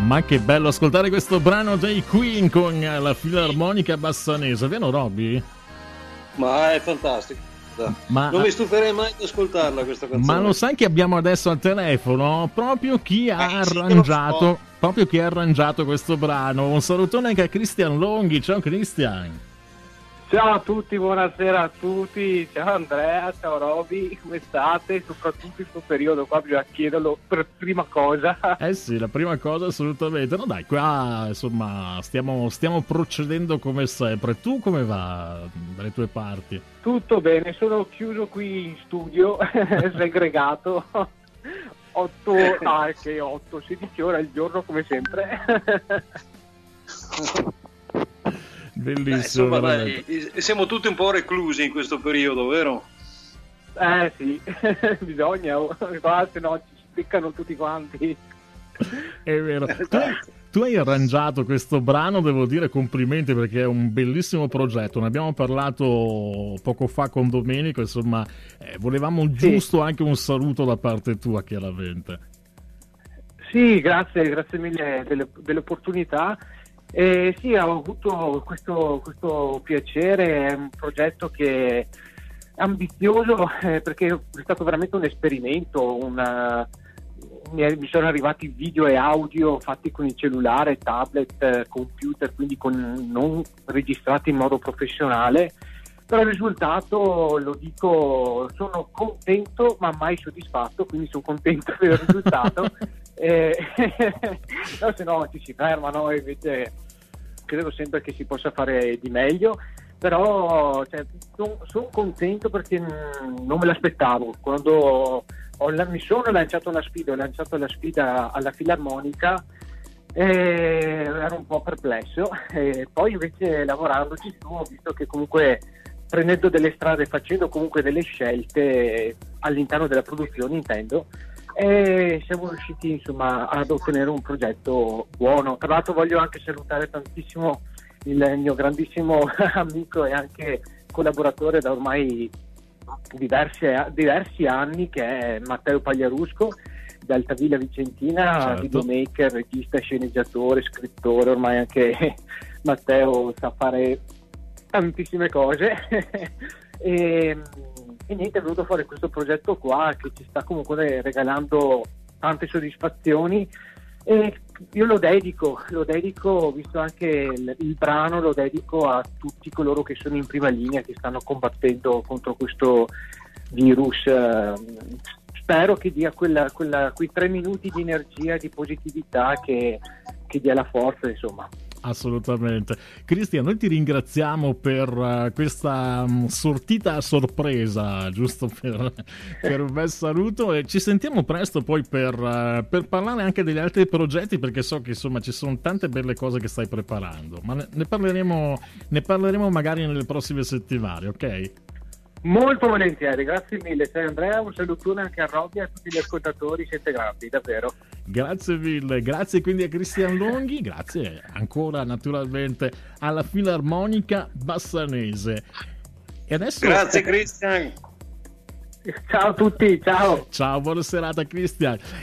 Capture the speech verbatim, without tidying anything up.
Ma che bello ascoltare questo brano dei Queen con la Filarmonica Bassanese, vero Robby? Ma è fantastico. Ma, non mi stuferei mai di ascoltarla questa canzone. Ma lo sai che abbiamo adesso al telefono proprio chi ha eh, arrangiato sì, proprio chi ha arrangiato questo brano. Un salutone anche a Cristian Longhi. Ciao Cristian. Ciao a tutti, buonasera a tutti, ciao Andrea, ciao Roby, come state? Soprattutto in questo periodo qua bisogna chiederlo per prima cosa. Eh sì, la prima cosa assolutamente. No dai, qua insomma stiamo, stiamo procedendo come sempre. Tu come va dalle tue parti? Tutto bene, sono chiuso qui in studio, segregato, otto, ah che otto, sedici ore al giorno come sempre. Bellissimo. Beh, insomma, dai, siamo tutti un po' reclusi in questo periodo, vero? Eh sì, bisogna, se no ci spiccano tutti quanti. È vero. Tu, tu hai arrangiato questo brano, devo dire complimenti perché è un bellissimo progetto. Ne abbiamo parlato poco fa con Domenico, insomma, eh, volevamo giusto sì. anche un saluto da parte tua, chiaramente. Sì, grazie, grazie mille delle, dell'opportunità. Eh, sì, ho avuto questo, questo piacere, è un progetto che è ambizioso eh, perché è stato veramente un esperimento, una, mi, è, mi sono arrivati video e audio fatti con il cellulare, tablet, computer, quindi con, non registrati in modo professionale, però il risultato, lo dico, sono contento ma mai soddisfatto, quindi sono contento del risultato. Eh, no, se no ci si ferma, no? Invece credo sempre che si possa fare di meglio, però cioè, sono son contento perché mh, non me l'aspettavo. Quando ho, mi sono lanciato una sfida, ho lanciato la sfida alla Filarmonica e ero un po' perplesso, e poi invece lavorandoci su ho visto che comunque prendendo delle strade, facendo comunque delle scelte all'interno della produzione intendo, e siamo riusciti insomma ad ottenere un progetto buono. Tra l'altro voglio anche salutare tantissimo il mio grandissimo amico e anche collaboratore da ormai diversi, diversi anni, che è Matteo Pagliarusco di Altavilla Vicentina, certo. Videomaker, regista, sceneggiatore, scrittore, ormai anche Matteo sa fare tantissime cose e E niente, è venuto fuori questo progetto qua che ci sta comunque regalando tante soddisfazioni e io lo dedico, lo dedico, visto anche il, il brano, lo dedico a tutti coloro che sono in prima linea, che stanno combattendo contro questo virus. Spero che dia quella, quella, quei tre minuti di energia, di positività che, che dia la forza, insomma. Assolutamente. Cristian, noi ti ringraziamo per uh, questa um, sortita a sorpresa, giusto per, per un bel saluto, e ci sentiamo presto poi per, uh, per parlare anche degli altri progetti, perché so che insomma ci sono tante belle cose che stai preparando, ma ne, ne parleremo ne parleremo magari nelle prossime settimane, ok? Molto volentieri, grazie mille. Sei Andrea, un salutone anche a Robby e a tutti gli ascoltatori, siete grandi, davvero. Grazie mille, grazie quindi a Cristian Longhi, grazie ancora naturalmente alla Filarmonica Bassanese. E adesso... Grazie Cristian. Ciao a tutti, ciao. Ciao, buona serata Cristian.